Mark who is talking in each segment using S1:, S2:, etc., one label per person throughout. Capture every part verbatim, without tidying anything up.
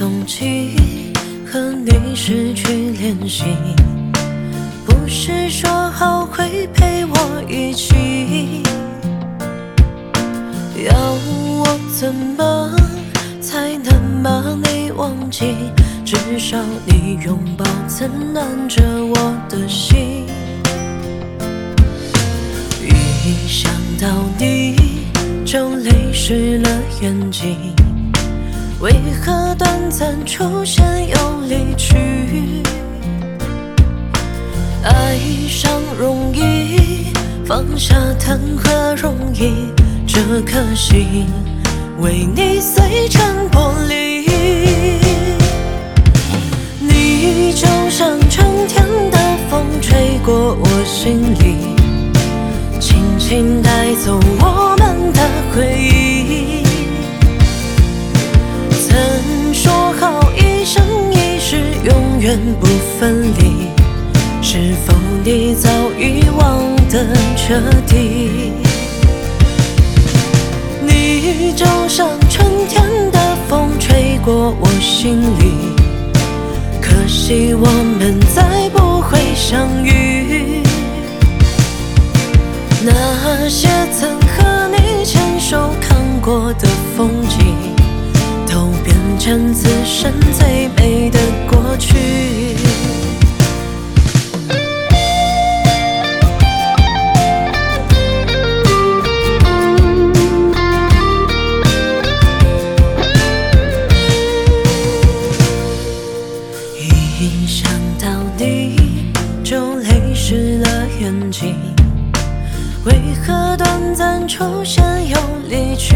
S1: 踪迹，和你失去联系。不是说好会陪我一起，要我怎么才能把你忘记？至少你拥抱曾暖着我的心。一想到你就泪湿了眼睛，为何短暂出现又离去？爱上容易，放下谈何容易？这颗心为你碎成玻璃。你就像春天的风，吹过我心里，轻轻带走我们的回忆。曾说好一生一世永远不分离，是否你早遗忘得彻底？你就像春天的风，吹过我心里，可惜我们再不会相遇。那些曾和你牵手看过的风景，都变成此生最美的过去。一想到你就泪湿了眼睛，为何短暂出现又离去？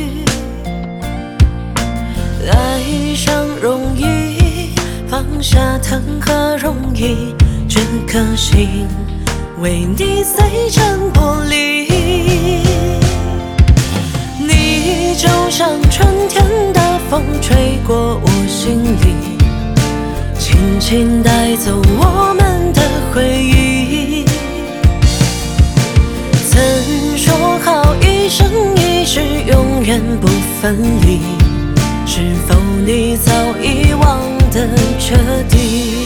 S1: 爱上容易，放下谈何容易？这颗心为你碎成玻璃。你就像春天的风，吹过我心里，轻轻带走我们的回忆。曾说好一生一世永远不分离，是否你早遗忘得彻底？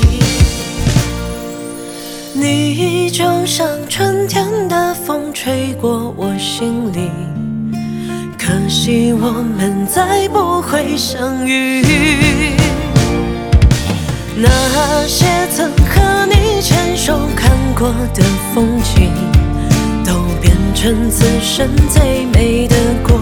S1: 你就像春天的风，吹过我心里，可惜我们再不会相遇。那些曾和你牵手看过的风景，都变成此生最美的过